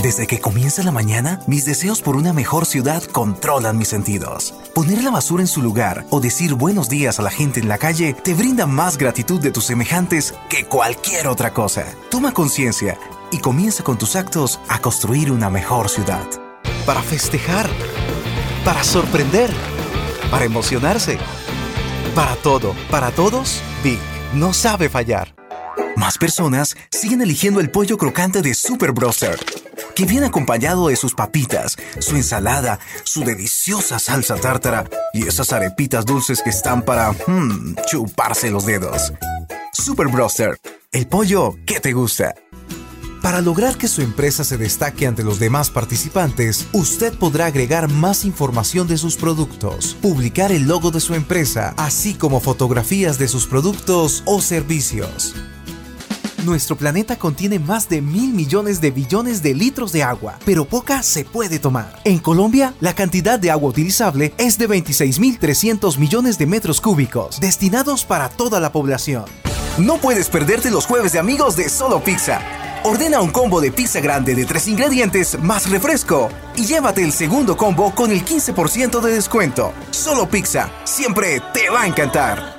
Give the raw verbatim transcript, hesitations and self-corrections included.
Desde que comienza la mañana, mis deseos por una mejor ciudad controlan mis sentidos. Poner la basura en su lugar o decir buenos días a la gente en la calle te brinda más gratitud de tus semejantes que cualquier otra cosa. Toma conciencia y comienza con tus actos a construir una mejor ciudad. Para festejar, para sorprender, para emocionarse. Para todo, para todos, Big no sabe fallar. Más personas siguen eligiendo el pollo crocante de Super Broster, que viene acompañado de sus papitas, su ensalada, su deliciosa salsa tártara y esas arepitas dulces que están para mmm, chuparse los dedos. Super Broster, el pollo que te gusta. Para lograr que su empresa se destaque ante los demás participantes, usted podrá agregar más información de sus productos, publicar el logo de su empresa, así como fotografías de sus productos o servicios. Nuestro planeta contiene más de mil millones de billones de litros de agua, pero poca se puede tomar. En Colombia, la cantidad de agua utilizable es de veintiséis mil trescientos millones de metros cúbicos, destinados para toda la población. No puedes perderte los jueves de amigos de Solo Pizza. Ordena un combo de pizza grande de tres ingredientes más refresco y llévate el segundo combo con el quince por ciento de descuento. Solo Pizza, siempre te va a encantar.